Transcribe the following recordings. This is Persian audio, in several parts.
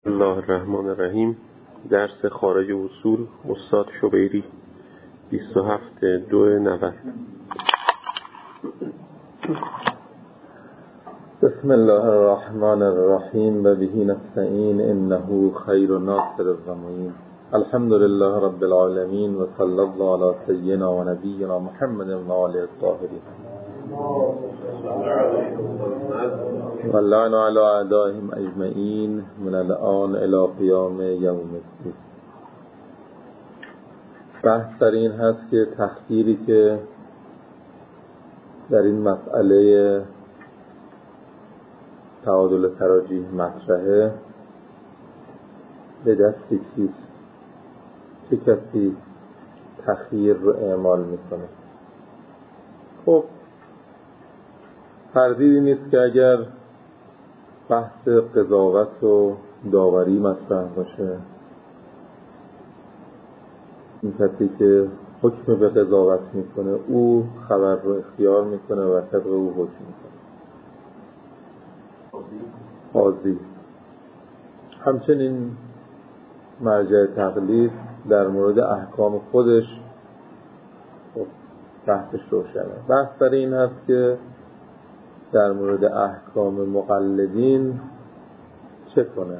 الله الرحمن الرحیم. درس خارج اصول استاد شبیری 27/2/90. بسم الله الرحمن الرحیم و به نستعین انه خیر ناصر الضمین. الحمد لله رب العالمین و صلی الله علی سیدنا و نبینا محمد و آله الطاهرین و لعن علی اعدائهم اجمعین من الان الی قیام یوم الدین. بحث در این هست که تخییری که در این مسئله تعادل تراجیح مطرحه به دستی کیست؟ چه کسی تخییر رو اعمال میکنه؟ خب تردیدی نیست که اگر بحث قضاوت و داوری مطرح باشه، این کسی که حکم به قضاوت میکنه او خبر رو اختیار میکنه و طبق او حکم میکنه. قاضی همچنین مرجع تقلید در مورد احکام خودش بحثش روشنه. بحث در این هست که در مورد احکام مقلدین چه کنه.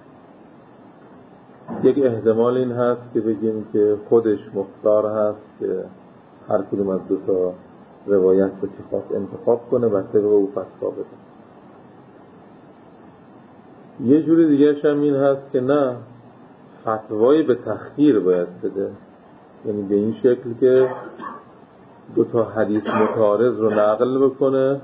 یک احتمال این هست که بگیم که خودش مختار هست که هر کدوم از دو تا روایت رو که خواست انتخاب کنه و طبق او فتوا بده. یه جوری دیگرش هم این هست که نه، فتوایی به تخییر باید بده، یعنی به این شکل که دو تا حدیث متعارض رو نقل بکنه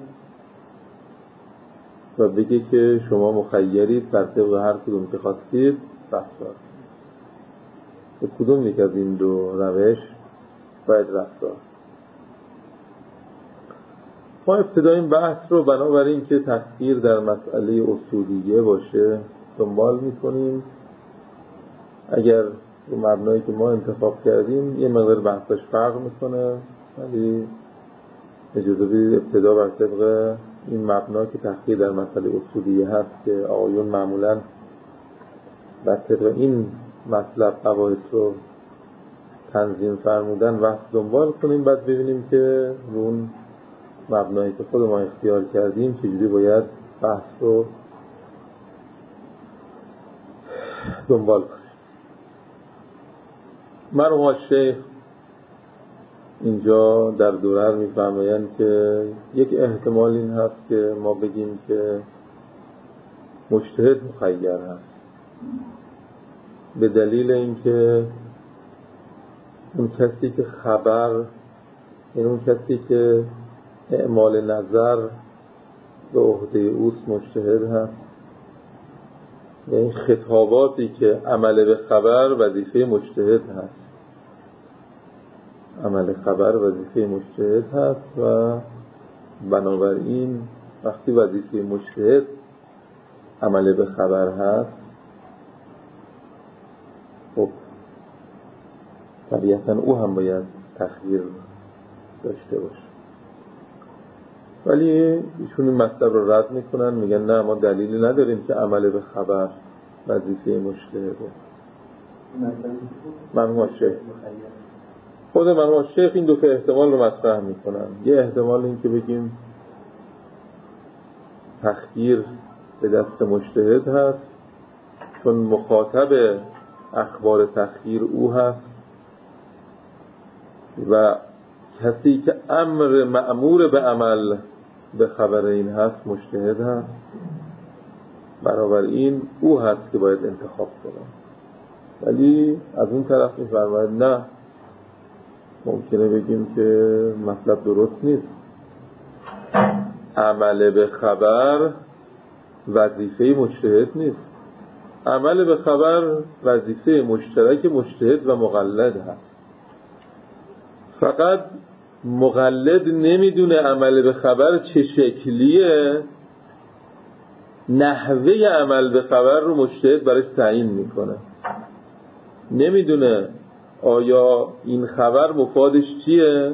و بگه که شما مخیرید بر طبق هر کدوم که خواستید فتوا. به کدوم یک از این دو روش باید رفتار؟ ما ابتدا این بحث رو بنابراین که تخییر در مسئله اصولیه باشه دنبال میکنیم. اگر به مبنایی که ما انتخاب کردیم یه مقدار بحثش فرق میکنه، ولی اجازه بدید ابتدا بر طبق این مبنا که تخییر در مسئله اصولیه هست که آقایون معمولاً بر طبق این مطلب قواعد رو تنظیم فرمودن بحث دنبال کنیم، بعد ببینیم که رو اون مبنایی که خود ما اختیار کردیم چجوری باید بحث رو دنبال کنیم. مرحوم شیخ اینجا در دوره میفرمایند که یک احتمال این هست که ما بگیم که مجتهد مخیر هست، به دلیل اینکه اون کسی که خبر، یعنی اون کسی که اعمال نظر به عهده اوست مجتهد هست، یعنی خطاباتی که عمل به خبر وظیفه مجتهد هست، عمل خبر وظیفه مجتهد هست و بنابراین وقتی وظیفه مجتهد عمل به خبر هست خب طبیعتا او هم باید تخییر داشته باشه. ولی ایشون این مطلب رو رد میکنن، میگن نه، ما دلیلی نداریم که عمل به خبر وظیفه مجتهده. مرحوم شیخ خود مرحوم شیخ این دو تا احتمال رو مطرح میکنن. یه احتمال این که بگیم تخییر به دست مجتهد هست چون مخاطب اخبار تخییر او هست و کسی که امر مأمور به عمل به خبر این هست مجتهد هست، برابر این او هست که باید انتخاب کنه. ولی از اون طرف میفرماید نه، ممکنه بگیم که مطلب درست نیست. عمل به خبر وظیفه مجتهد نیست، عمل به خبر وظیفه مشترک مجتهد و مقلد هست. فقط مقلد نمیدونه عمل به خبر چه شکلیه، نحوه عمل به خبر رو مجتهد برای تعیین میکنه. نمیدونه آیا این خبر مفادش چیه،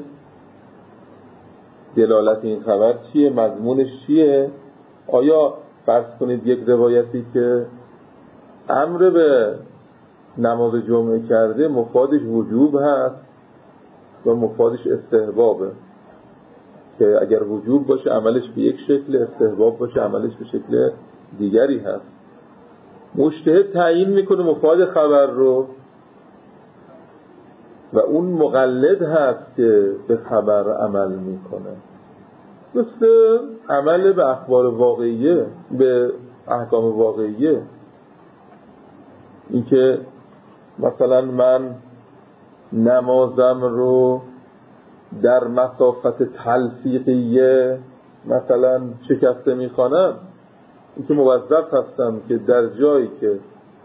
دلالت این خبر چیه، مضمونش چیه. آیا فرض کنید یک روایتی که امر به نماز جمعه کرده مفادش وجوب هست و مفادش استحبابه، که اگر وجوب باشه عملش به یک شکل، استحباب باشه عملش به شکل دیگری هست. مجتهد تعیین میکنه مفاد خبر رو و اون مقلد هست که به خبر عمل میکنه، مثل عمل به اخبار واقعیه، به احکام واقعیه. این که مثلا من نمازم رو در مسافت تلفیقیه مثلا شکسته میخوانم، این که موظف هستم که در جایی که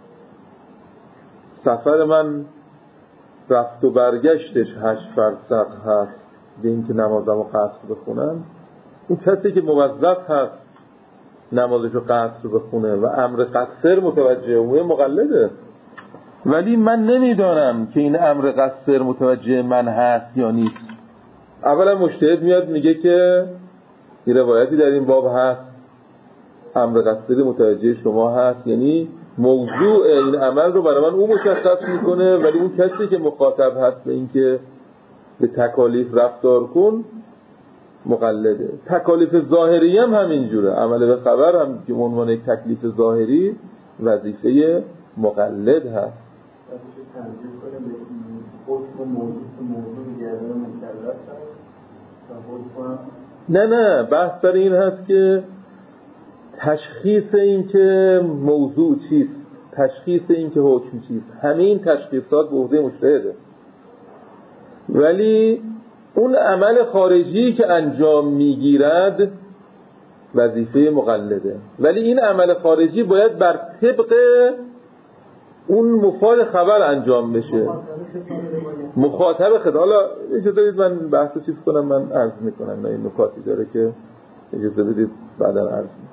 سفر من رفت و برگشتش 8 فرسخ هست به این که نمازم رو قصر بخونم، اون کسی که موظف هست نمازش رو قصر بخونه و امر قصر متوجه اونه مقلده. ولی من نمیدانم که این امر قصر متوجه من هست یا نیست. اولا مجتهد میاد میگه که این روایتی در این باب هست، امر قصری متوجه شما هست، یعنی موضوع این عمل رو برای من اون مشخص میکنه، ولی اون کسی که مخاطب هست به این که به تکالیف رفتار کن مقلده. تکالیف ظاهری هم همینجوره، عمل به خبر هم که عنوان یک تکلیف ظاهری وظیفه مقلد هست. نه بحث برای این هست که تشخیص این که موضوع چیست، تشخیص این که حکم چیست، همه این تشخیصات به عهده مجتهده، ولی اون عمل خارجی که انجام میگیرد وظیفه مقلده. ولی این عمل خارجی باید بر طبق اون مفاد خبر انجام بشه، مخاطب خدا. حالا اجازه بدید من بحث چیز کنم، من عرض میکنم، این نکاتی داره که اجازه بدید بعدا عرض میکنم.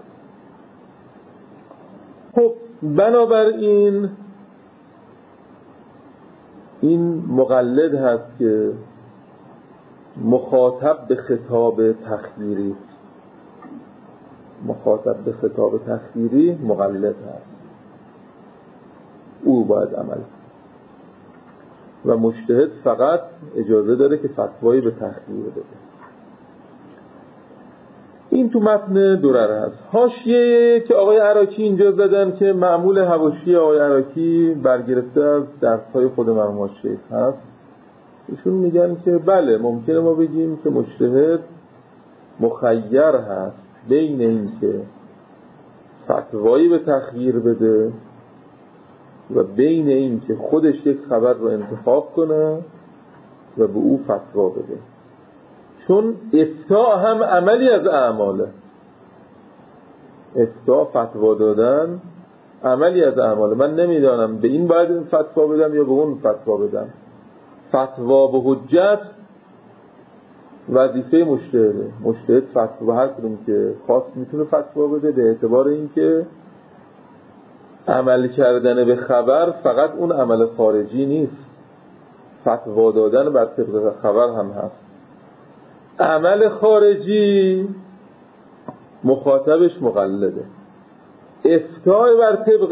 خب بنابراین این مقلد هست که مخاطب به خطاب تخییری، مخاطب به خطاب تخییری مقلد هست، او باید عمل و مجتهد فقط اجازه داره که فتوایی به تخییر بده. این تو متن درر هست. حاشیه که آقای عراقی اینجا زدن که معمول حواشی آقای عراقی برگرفته از درس‌های خود مرحوم شیخ هست، ایشون میگن که بله ممکنه ما بگیم که مجتهد مخیر هست بین این که فتوایی به تخییر بده و بین این که خودش یک خبر رو انتخاب کنه و به او فتوا بده، چون افتاء هم عملی از اعماله. افتاء فتوا دادن عملی از اعماله. من نمیدانم به این باید فتوا بدم یا به اون فتوا بدم. فتوا به حجت وظیفه مجتهده. مجتهد فتوا هر کدوم که خواست میتونه فتوا بده، به اعتبار اینکه عمل کردن به خبر فقط اون عمل خارجی نیست، فتوا دادن بر طبق خبر هم هست. عمل خارجی مخاطبش مقلده، افتای بر طبق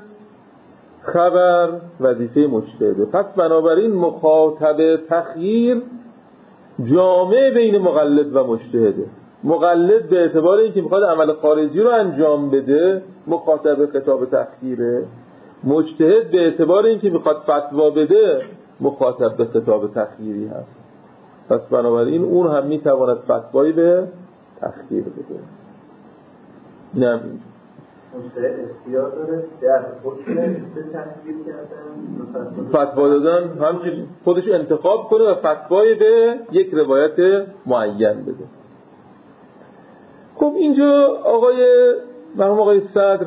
خبر وظیفه مجتهده. پس بنابراین مخاطب تخییر جامع بین مقلد و مجتهده. مقلد به اعتبار اینکه میخواد عمل خارجی رو انجام بده مخاطب خطاب تخییره، مجتهد به اعتبار اینکه میخواد فتوا بده مخاطب به خطاب تخییری هست. پس بنابراین اون هم میتواند فتوایی به تخییر بده. نه مجتهد اختیار داره در حکم به تخییر کردن فتوا دادن، همچنین خودش انتخاب کنه و فتوایی به یک روایت معین بده. خب اینجا مرحوم آقای صدر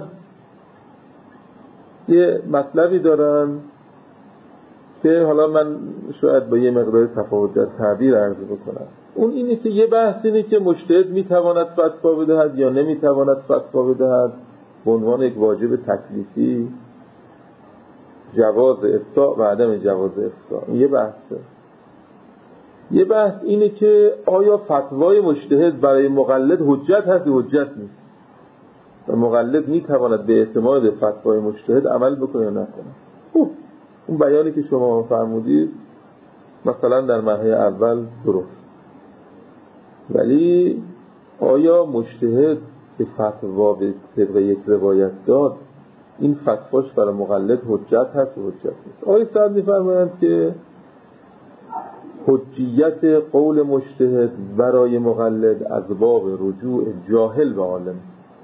یه مطلبی دارن که حالا من شاید با یه مقدار تفاوت در تعبیر عرض بکنم. اون اینه که یه بحث اینه که مجتهد میتواند فتوا بدهد یا نمیتواند فتوا بدهد به عنوان یک واجب تکلیفی، جواز افتاء و عدم جواز افتاء. این یه بحثه. یه بحث اینه که آیا فتوای مجتهد برای مقلد حجت هست یا حجت نیست. و مقلد میتواند به اعتماد فتوای مجتهد عمل بکنه یا نکنه. اون بیانی که شما فرمودید مثلا در مرحله اول درست، ولی آیا مجتهد به فتوا به طبق یک روایت داد این فتواش برای مقلد حجت هست و حجت نیست؟ آقای سعد می‌فرمایند که حجیت قول مجتهد برای مقلد از باب رجوع جاهل به عالم.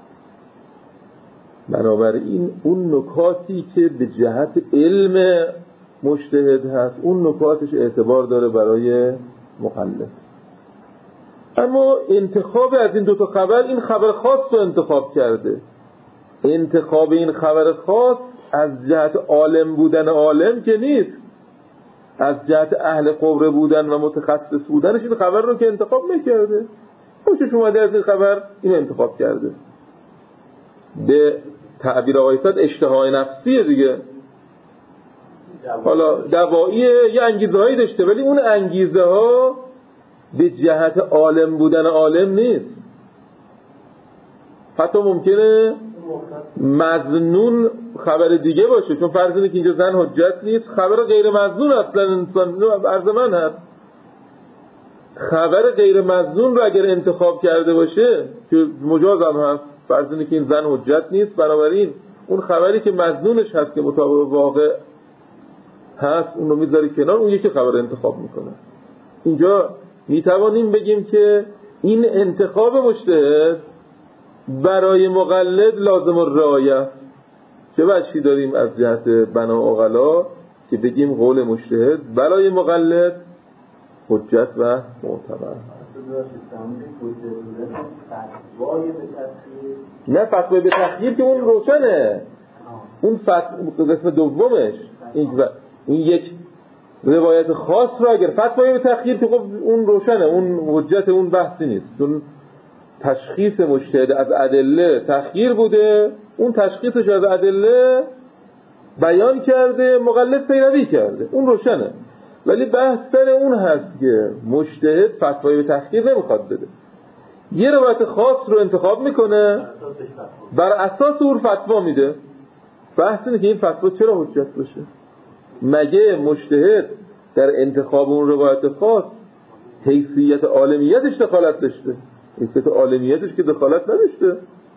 بنابراین اون نکاتی که به جهت علم مجتهد هست اون نکاتش اعتبار داره برای مقلد. اما انتخاب از این دوتا خبر، این خبر خاص رو انتخاب کرده. انتخاب این خبر خاص از جهت عالم بودن عالم که نیست، از جهت اهل قبره بودن و متخصص بودنش این خبر رو که انتخاب نکرده. خوشش اومده از این خبر این انتخاب کرده. به تعبیر آقای سعد اشتهای نفسیه دیگه. حالا دوایی یه انگیزه هایی داشته ولی اون انگیزه ها به جهت عالم بودن عالم نیست. حتی ممکنه مظنون خبر دیگه باشه، چون فرض اینه که اینجا زن حجت نیست، خبر غیر مظنون اصلا انسان عرض من هست. خبر غیر مظنون رو اگر انتخاب کرده باشه که مجاز هم هست، فرض اینه که این زن حجت نیست، بنابراین اون خبری که مظنونش هست که مطابق واقع هست اون رو میذاره کنار، اون یکی خبر انتخاب میکنه. اینجا میتوانیم بگیم که این انتخاب مجتهد برای مقلد لازم الرعایه. چه وجهی داریم از جهت بنا عقلا که بگیم قول مجتهد برای مقلد حجت و معتبر؟ نه فتوای به تخییر که اون روشنه، اون قسم دومش این یک روایت خاص رو اگر فتوای به تخییر که خب اون روشنه، اون حجت اون بحثی نیست، چون تشخیص مجتهد از ادله تخییر بوده، اون تشخیصش از ادله بیان کرده، مقلد پیروی کرده، اون روشنه. ولی بحث سر اون هست که مجتهد فتوای به تخییر نمیخواد بده، یه روایت خاص رو انتخاب میکنه بر اساس اون فتوا میده. بحث اینه که این فتوا چرا حجت باشه؟ مگه مجتهد در انتخاب اون روایت خاص حیثیت عالمیتش دخالت داشته؟ حیثیت عالمیتش که دخالت نداشته،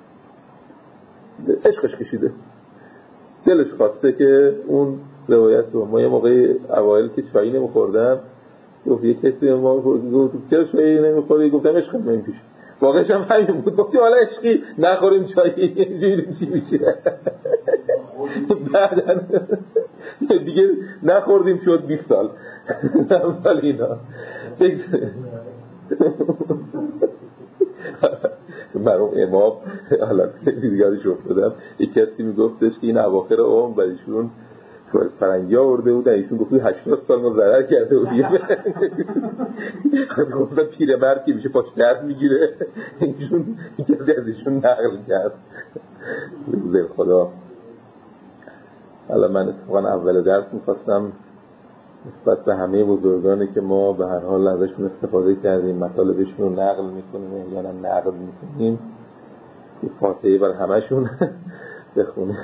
عشقش کشیده، دلش خواسته که اون روایت رو. ما یه موقعی اوایل که چایی نمیخوردم گفت یک کسی ما گفت چرا چایی نمیخوری؟ گفتم عشقم نمیشه. واقعش هم همین بود. گفتی حالا عشقی نخوریم چایی اینجوری چی میشه؟ بعدن دیگه نخوردیم شد 20 سال اول اینا مرحوم امام حالا دیگرش افتادم، یک کسی میگفتش که این اواخر عمر برایشون فرنگی آورده بودن، ایشون گفت 80 سال ما ضرر کرده بودیم. گفتن پیرمرد که میشه پاش درد میگیره، ایشون کسی از ایشون نقل کرد. زیر خدا. حالا من اتفاقا اول درس میخواستم نسبت به همه بزرگانی که ما به هر حال ازشون استفاده کردیم مطالبشون رو نقل میکنیم یا نقل میکنیم یه فاتحه بر همشون بخونه.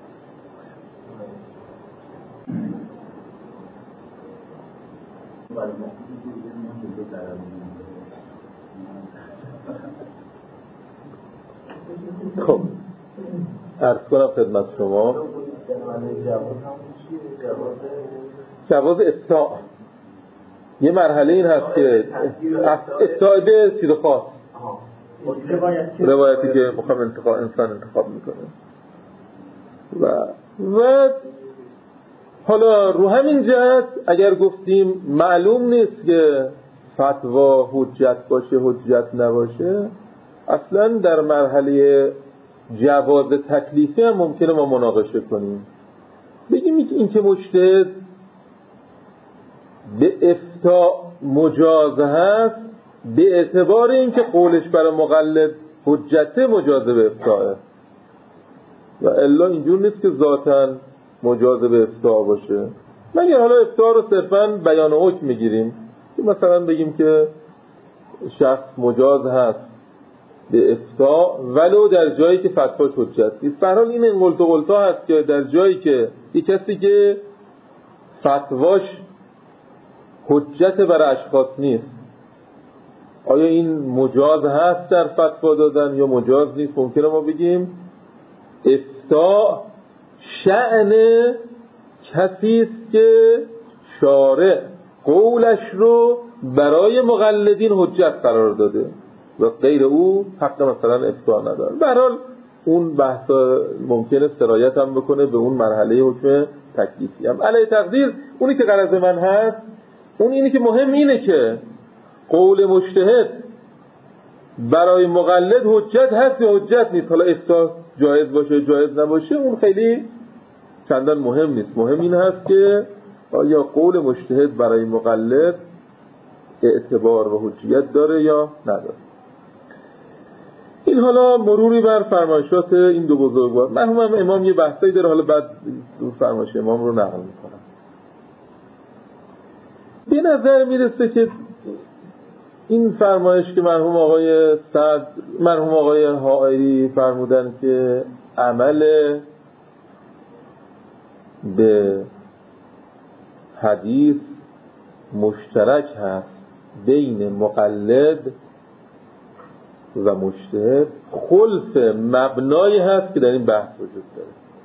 خب عرض کنم خدمت شما جواز افتاء. یه مرحله این هست که افتاء به چیز خاص، روایتی که مخوام انسان انتخاب میکنه و حالا رو همین جهت اگر گفتیم معلوم نیست که فتوا حجت باشه حجت نباشه، اصلا در مرحله جواز تکلیفی هم ممکنه ما مناقشه کنیم، بگیم این که مجتهد به افتاء مجاز هست به اعتبار اینکه قولش برای مقلد حجته مجاز به افتاءه، و الا اینجور نیست که ذاتاً مجاز به افتاء باشه. مگر حالا افتاء رو صرفاً بیان و حکم میگیریم که مثلا بگیم که شخص مجاز هست به افتاء ولو در جایی که فتواش حجت نیست. به هر حال این قلت و قلتا هست که در جایی که یک کسی که فتواش حجت برای اشخاص نیست، آیا این مجاز هست در فتوا دادن یا مجاز نیست؟ ممکنه ما بگیم افتاء شأن کسی است که شارع قولش رو برای مقلدین حجت قرار داده و غیر او حق مثلا افتاء نداره. به هر حال اون بحث ممکنه سرایت هم بکنه به اون مرحله حکم تکلیفی هم. علی تقدیر اونی که غرض من هست اون اینی که مهم اینه که قول مجتهد برای مقلد حجت هست یا حجت نیست. حالا افتاء جایز باشه جایز نباشه اون خیلی چندان مهم نیست. مهم این هست که آیا قول مجتهد برای مقلد اعتبار و حجیت داره یا نداره. این حالا مروری بر فرمایشات این دو بزرگوار. مرحوم امام یه بحثایی داره، حالا بعد فرمایش امام رو نقل میکنم. به نظر میرسه که این فرمایش که مرحوم آقای حائری فرمودن که عمل به حدیث مشترک هست بین مقلد و مجتهد، خلف مبنایی هست که در این بحث وجود داره.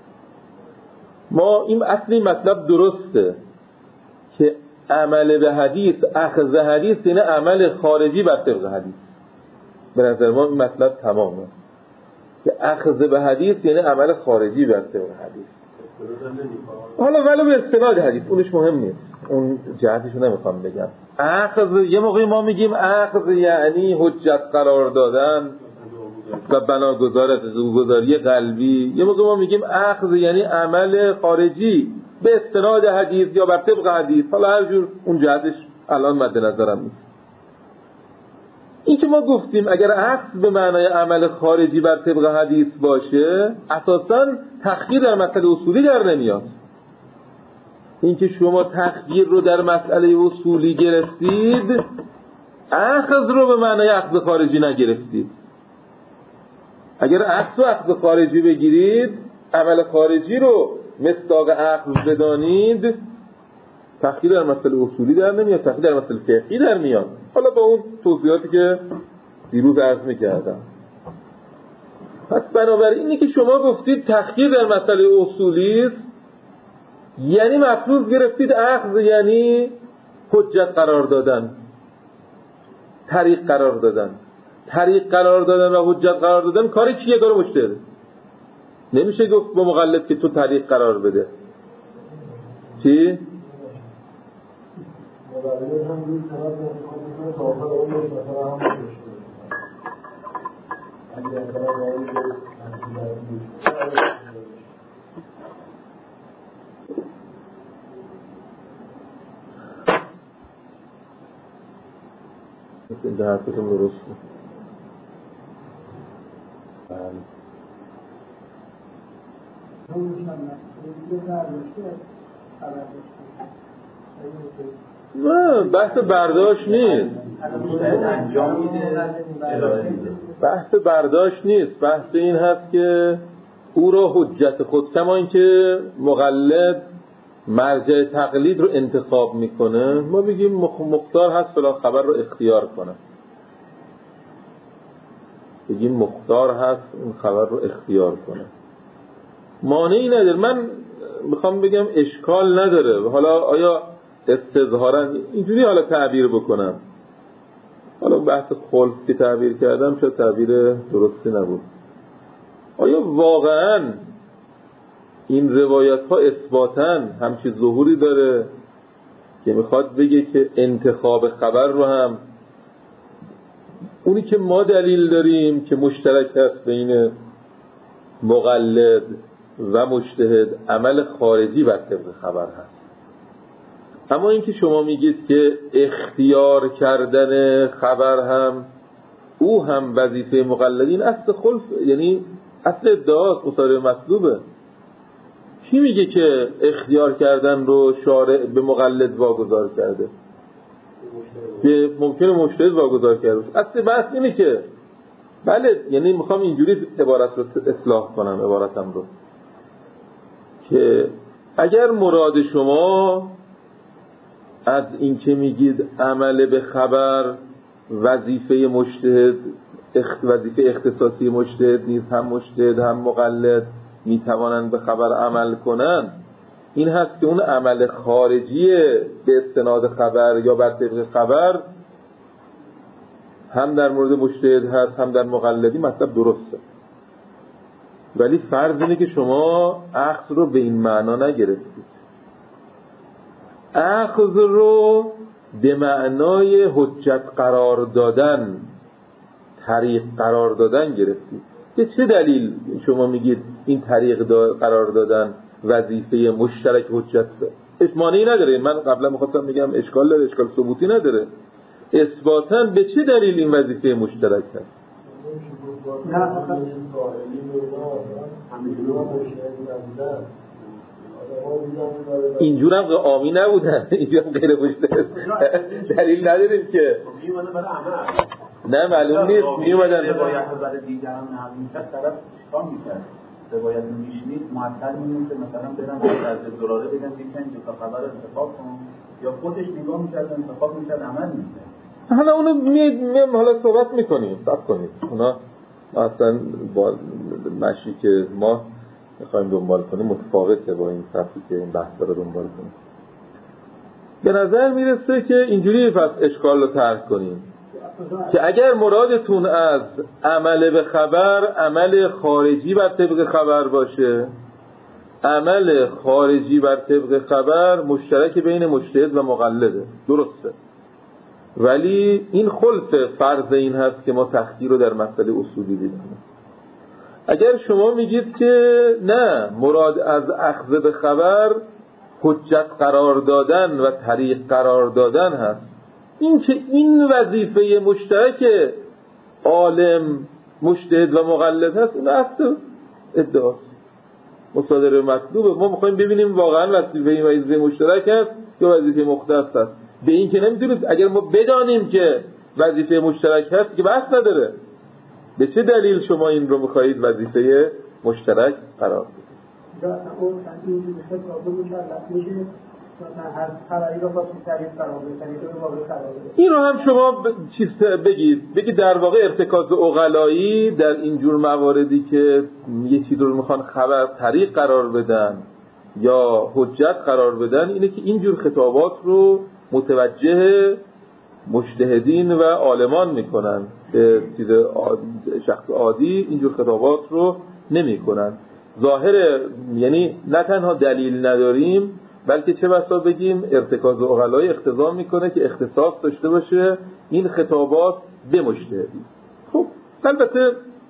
ما این اصلی مطلب درسته که عمل به حدیث، اخذ حدیث یعنی عمل خارجی بر طبق حدیث. به نظر ما این مطلب تمامه که اخذ به حدیث یعنی عمل خارجی بر طبق حدیث. حالا ولو به استناد حدیث اونش مهم نیست، اون جهتشو نمیخوام بگم. اخذ یه موقعی ما میگیم اخذ یعنی حجت قرار دادن و بناگذاری قلبی، یه موقع ما میگیم اخذ یعنی عمل خارجی به استناد حدیث یا بر طبق حدیث. حالا هر جور اون جهتش الان مد نظرم نیست. این که ما گفتیم اگر اخذ به معنای عمل خارجی بر طبق حدیث باشه اساساً تخییر در مسئله اصولی در نمیاد. این که شما تخییر رو در مسئله اصولی گرفتید اخذ رو به معنای اخذ خارجی نگرفتید. اگر اخذ خارجی بگیرید، عمل خارجی رو مصداق اخذ بدانید، تخییر در مسئله اصولی در نمیاد، تخییر در مسئله فقهی در میاد. حالا با اون توضیحاتی که دیروز عرض میکردم. پس بنابراین اینی که شما گفتید تخییر در مسئله اصولی است، یعنی مفروض گرفتید اخذ یعنی حجت قرار دادن، طریق قرار دادن. طریق قرار دادن و حجت قرار دادن کار کیه؟ کار مجتهده. نمیشه گفت با مقلد که تو طریق قرار بده. چی؟ این ده حرفتون درست بود. نه بحث برداشت نیست. بحث برداشت نیست. بحث این هست که او را حجت خود، کما این که مقلد مرجع تقلید رو انتخاب میکنه، ما بگیم مختار هست فلان خبر رو اختیار کنه. بگیم مختار هست این خبر رو اختیار کنه، مانعی نداره. من میخوام بگم اشکال نداره. حالا آیا استظهارا اینجوری حالا تعبیر بکنم، حالا بحث خلف که تعبیر کردم شاید تعبیر درستی نبود. آیا واقعا این روایت ها اثباتاً همچی ظهوری داره که میخواد بگه که انتخاب خبر رو هم اونی که ما دلیل داریم که مشترک هست بین مقلد و مجتهد عمل خارجی بر طبق خبر هست، اما این که شما میگید که اختیار کردن خبر هم او هم وظیفه مقلدین، اصل خلف یعنی اصل ادعاست، مصادره مطلوبه. کی میگه که اختیار کردن رو شارع به مقلد واگذار کرده؟ که ممکنه مجتهد واگذار کرده. اصل بحث اینه که بله، یعنی میخوام اینجوری عبارت رو اصلاح کنم، عبارتم رو، که اگر مراد شما از این که میگید عمل به خبر وظیفه مجتهد، وظیفه اختصاصی مجتهد نیست، هم مجتهد هم مقلد میتوانند به خبر عمل کنند، این هست که اون عمل خارجی به استناد خبر یا بر طبق خبر هم در مورد مجتهد هست هم در مقلدی، مطلب درسته. ولی فرض اینه که شما اخذ رو به این معنا نگرفتید. اخذ رو به معنای حجت قرار دادن، طریق قرار دادن گرفتید. به چه دلیل شما میگید این طریق قرار دادن وظیفه مشترک حجت مانعی نداره؟ من قبلا می‌خواستم بگم اشکال داره، اشکال ثبوتی نداره. اثباتاً به چه دلیل این وظیفه مشترک هست؟ اینجور هم آمی نبودن، اینجور هم غیر مشترک دلیل نداریم که نه معلوم نیست میومدن روایت برای دیگران همین طرف چیکار می‌کرد؟ روایت میشنید معطل می‌موند که مثلا برن از دلاره بگن یکن جو خبر انتخاب کن، یا خودش نگاه می‌کرد انتخاب می‌کرد عمل می‌کرد. حالا اونو حالا صحبت می‌کنیم، صبر کنید. اونا اصلا با مشی که ما می‌خوایم دنبال کنیم متفاوته با این صفی که این بحث رو دنبال کنیم. به نظر میرسه که اینجوری پس اشکال رو طرح کنیم که اگر مرادتون از عمل به خبر عمل خارجی بر طبق خبر باشه، عمل خارجی بر طبق خبر مشترک بین مجتهد و مقلده، درسته. ولی این خلف فرض این هست که ما تخییر رو در مسئله اصولی دیدیم. اگر شما میگید که نه، مراد از اخذ به خبر حجت قرار دادن و طریق قرار دادن هست، این که این وظیفه مشترک عالم مجتهد و مقلد هست، این اصل ادعاست، مصادره مطلوبه. ما میخوایم ببینیم واقعا وظیفه این وظیفه مشترک هست یا وظیفه مختص هست. به این که نمیتونید، اگر ما بدانیم که وظیفه مشترک هست که بحث نداره. به چه دلیل شما این رو میخواهید وظیفه مشترک قرار بدید؟ این رو هم شما چیز بگید در واقع ارتکاز عقلایی در اینجور مواردی که یه چیز رو میخوان خبر طریق قرار بدن یا حجت قرار بدن، اینه که اینجور خطابات رو متوجه مجتهدین و عالمان میکنن، که چیز شخص عادی اینجور خطابات رو نمیکنن. ظاهر یعنی نه تنها دلیل نداریم، بلکه چه بسا بگیم ارتکاز عقلایی اقتضا میکنه که اختصاص داشته باشه این خطابات به مجتهدین. خب البته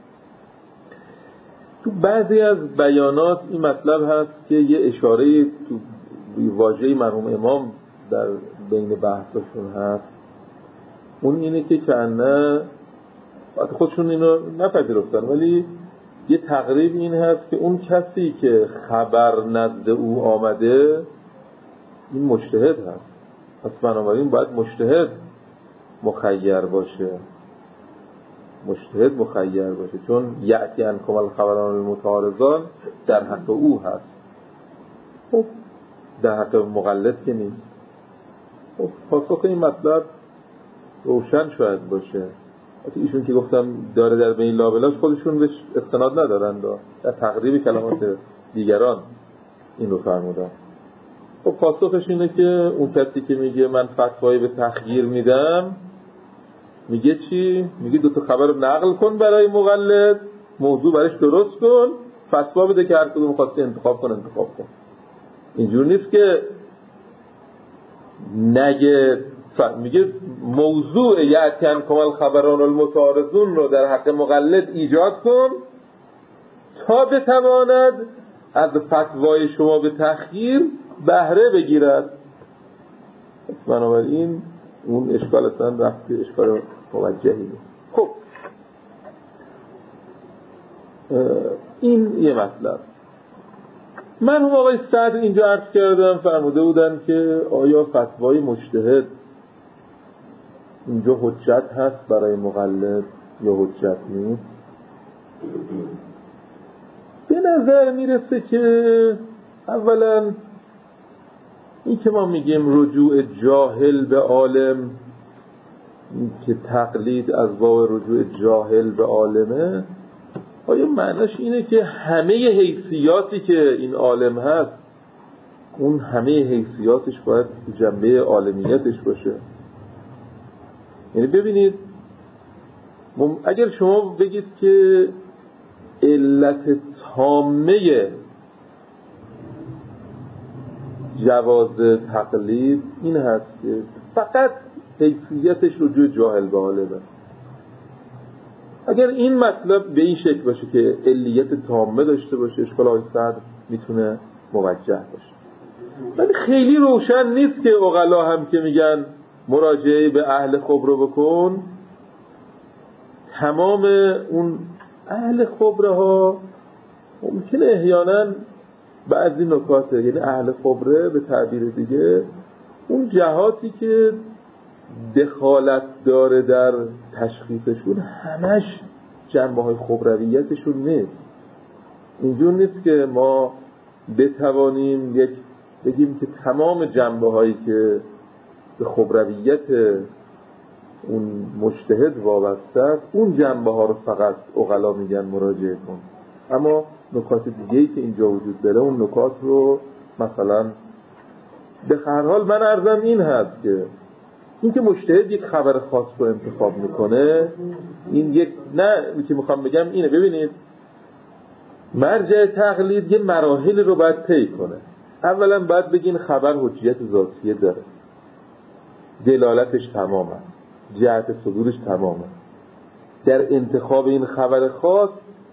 تو بعضی از بیانات این مطلب هست که یه اشاره تو واژه مرحوم امام در بین بحثاشون هست، اون اینه که کنه خودشون اینو نپذیرفتن، ولی یه تقریب این هست که اون کسی که خبر نزد او آمده این مجتهد هست، پس بنابراین باید مجتهد مخیر باشه، چون یأتی عنکم الخبران المتعارضان در حق او هست، خب در حق مقلد که نیست. خب پاسخ این مطلب روشن شاید باشه. ایشون که گفتم داره در بین لابلاش خودشون بهش استناد ندارن، در تقریب کلمات دیگران این رو فرمودن. خب پاسخش اینه که اون کسی که میگه من فتوایی به تخییر میدم، میگه چی؟ میگه دو تا خبر رو نقل کن برای مقلد، موضوع برایش درست کن، فتوا بده که هر کدوم خواستی انتخاب کن. اینجور نیست که نگه میگه موضوع یأتی عنکم الخبران المتعارضون رو در حق مقلد ایجاد کن تا بتواند از فتوای شما به تخییر بهره بگیرد. بنابراین اون اشکال اصلا رفتی اشکال موجهی. خب این یه مطلب. من هم آقای صدر اینجا عرض کردم، فرموده بودن که آیا فتوای مجتهد اینجا حجت هست برای مقلد یا حجت نیست؟ به نظر میرسه که اولا این که ما میگیم رجوع جاهل به عالم، این که تقلید از باب رجوع جاهل به عالمه، آیا معناش اینه که همه حیثیاتی که این عالم هست اون همه حیثیاتش باید جنبه عالمیتش باشه؟ یعنی ببینید اگر شما بگید که علت تامه جواز تقلید این هست که فقط حیثیتش رجوع جاهل به عالمه، اگر این مطلب به این شکل باشه که علیت تامه داشته باشه، اشکال آقای صدر میتونه موجه باشه. ولی خیلی روشن نیست که عقلا هم که میگن مراجعه به اهل خبره بکن، تمام اون اهل خبره ها ممکنه احیانا بعضی نکاته، یعنی اهل خبره به تعبیر دیگه اون جهاتی که دخالت داره در تشخیصشون همش جنبه های خبرویتشون نیست. اینجور نیست که ما بتوانیم بگیم که تمام جنبه هایی که به خبرویت اون مجتهد وابسته است اون جنبه ها رو فقط عقلا میگن مراجعه کن، اما نکات دیگه‌ای که اینجا وجود داره اون نکات رو مثلا به هر حال من عرضم این هست که این که مجتهد یک خبر خاص رو انتخاب میکنه، این یک نه که میخوام بگم اینه، ببینید مرجع تقلید یه مراحل رو باید طی کنه. اولا باید بگین خبر حجیت ذاتیه داره، دلالتش تمامه، جهت صدورش تمامه، در انتخاب این خبر خاص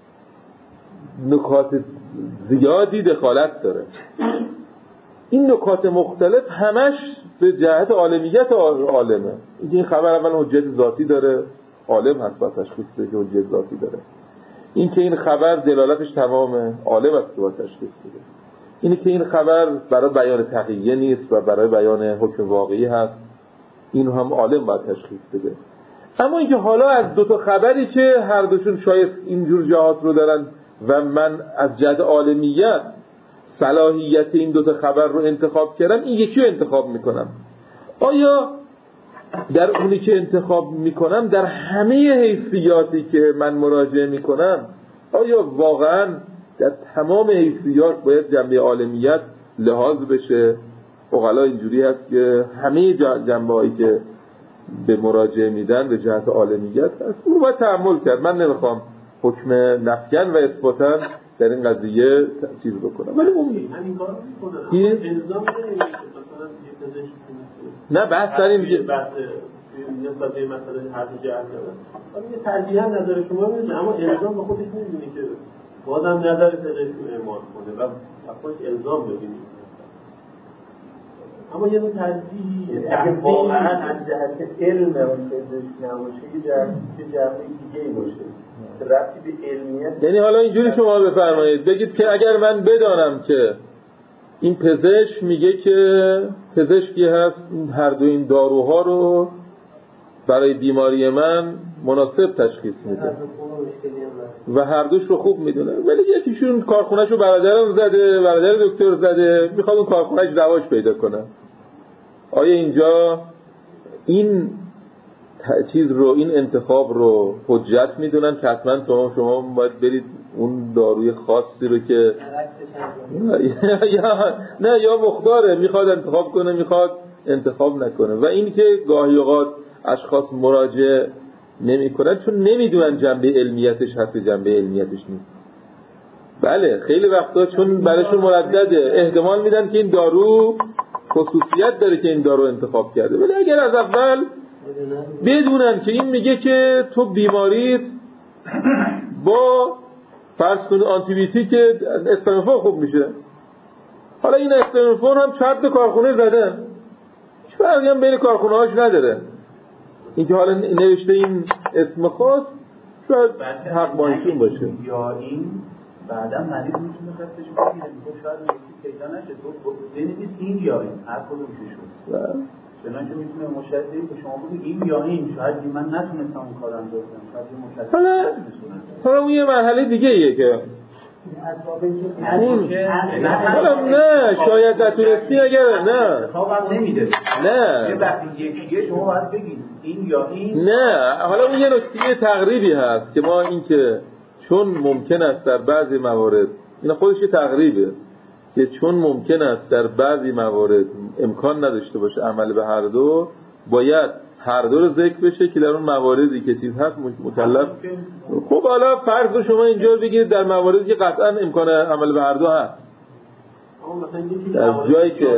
نکات زیادی دخالت داره، این نکات مختلف همش به جهت عالمیت عالمه. این خبر اول حجیت ذاتی داره، عالم هست با تشخیص بده که حجیت ذاتی داره. این که این خبر دلالتش تمامه، عالم هست با تشخیص بده. اینی که این خبر برای بیان تقیه نیست و برای بیان حکم واقعی هست، اینو هم عالم باید تشخیص بده. اما اینکه حالا از دو تا خبری که هر دوشون شاید اینجور جهات رو دارن و من از جهت عالمیت صلاحیت این دو تا خبر رو انتخاب کردم، این یکی رو انتخاب میکنم، آیا در اونی که انتخاب میکنم در همه حیثیاتی که من مراجعه میکنم آیا واقعا در تمام حیثیات باید جنبه عالمیت لحاظ بشه؟ عقلا اینجوری هست که همه جنبه هایی که به مراجعه میدن به جهت عالمیت هست، اون رو باید تأمل کرد. من نمیخوام حکم نفیان و اثباتن در این قضیه چیز بکنم، ولی همین کار میکنه الزام نه بحث داریم یه بحث نسبت به مثلا هر دو جهت داره، ولی ترجیحاً نظر شما میشه، اما الزام به خودش نمیدونی که بازم نظر پزشک اعمال کنه و خودش الزام ببینید. اما یه نوع ترجیحی اگه واقعا از جهت علم اون پزشک نباشه که جنبه دیگه‌ای باشه ربطی به علمیت، یعنی حالا اینجوری شما بفرمایید بگید که اگر من بدانم که این پزشک میگه که پزشکی هست هر دو این داروها رو برای بیماری من مناسب تشخیص میده و هر دوش رو خوب میدونه، ولی یکیشون کارخونه‌شو برادرم زده، برادر دکتر زده، میخواد اون کارخونه‌اش رواج پیدا کنه، آیا اینجا این چیز رو، این انتخاب رو حجت میدونن که حتما شما باید برید اون داروی خاصی رو که یا مختاره میخواد انتخاب کنه میخواد انتخاب نکنه؟ و این که گاهی اوقات اشخاص مراجعه نمی کنن چون نمیدونن جنبه علمیتش هست جنبه علمیتش نیست. بله خیلی وقتا چون برایشون مردده احتمال میدن که این دارو خصوصیت داره که این دارو انتخاب کرده، ولی اگر از اول بدونن که این میگه که تو بیماریت با فرض کن آنتیبیوتیک استامینوفن خوب میشه، حالا این استامینوفن هم 4 تا کارخونه زدن، هیچ فرقی هم بین کارخونه هاش نداره، این که حالا نوشته این اسم خاص شاید حق با ایشون باشه یا این بعدا مریض میتونه خستش بگیره، میگه شاید پیدا نشه، تو بنویس این یا این هر کدومش شد. چنانچه میتونه مشاهده که شما بگید این یا این، شاید من نتونستم اون کار انجام بدم، شاید این مشاهده حالا اون یه مرحله دیگه ایه که نه شاید نتونستی اگر نه خوابم نمیده نه یه وقتی یکیه شما باید بگید این یا این نه. حالا اون یه نکته تقریبی هست که ما این که چون ممکن است در بعضی موارد، این خودش یه تقریبه که چون ممکن است در بعضی موارد امکان نداشته باشه عمل به هر دو، باید هر دو رو ذکر بشه که در اون مواردی که چیز هست مکلف. خب حالا فرض رو شما اینجا بگید در مواردی که قطعا امکان عمل به هر دو هست، در جایی که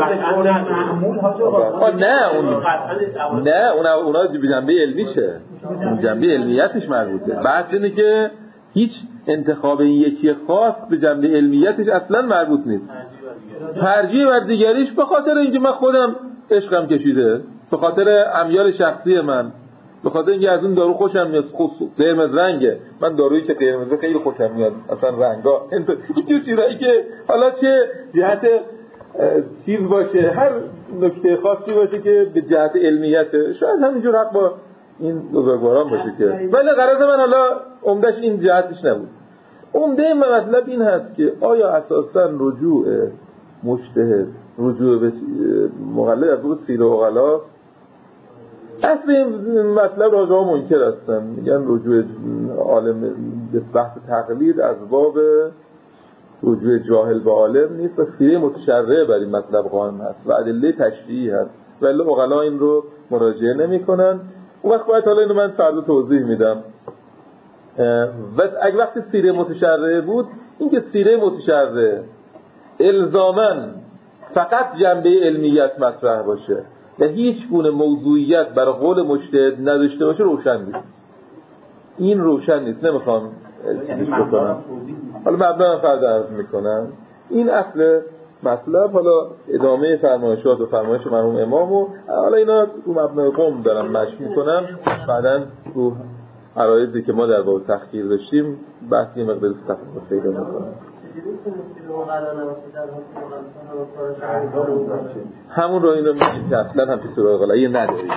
نه اونا جنبه علمیشه، جنبه علمیتش مربوطه. بحث اینه که هیچ انتخاب این یکی خاص به جنبه علمیتش اصلا مربوط نیست. ترجیح بر دیگریش به خاطر اینکه من خودم عشقم کشیده، به خاطر امیال شخصی من، به خاطر اینکه از اون دارو خوشم میاد، قرمز رنگه، من دارویی که قرمزه خیلی خوشم میاد، اصلا رنگا این چیزایی که حالا چه جهت چیز باشه، هر نکته خاصی باشه که به جهت علمیته، شاید همینجور حق با این بزرگواران باشه که، ولی غرض من حالا عمدش این جهتش نبود. عمده مطلب این هست که آیا اساساً رجوع مجتهد، رجوع به مقلد از بود سیر و عقلا، اصل این مطلب راجع ها منکر هستن، میگن رجوع عالم به بحث تقلید از باب رجوع جاهل به عالم نیست و سیره متشرعه بر این مطلب قائم هست و ادله تشریعی هست، ولی عقلا این رو مراجعه نمی کنن. اون وقت باید حالا اینو من فردا توضیح میدم. و اگه وقتی سیره متشرعه بود، این که سیره متشرعه الزاماً فقط جنبه علمیت مطرح باشه و هیچ گونه موضوعیت برای قول مجتهد نداشته باشه روشن نیست. این روشن نیست، نمیخوام چیزش بکنم، حالا مبنا فردا عرض میکنم. این اصل مطلب. حالا ادامه فرمایشات و فرمایش مرحوم امامو حالا اینا رو مبنای قوم دارم مشق میکنم، بعداً رو عرایضی که ما در باب تحقیر داشتیم بحثی مقدار تفصیل پیدا میکنم. همون رو این رو میگیم که اصلا هم که سراغ غلایی نداریم.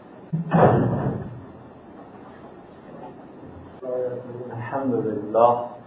الحمدلله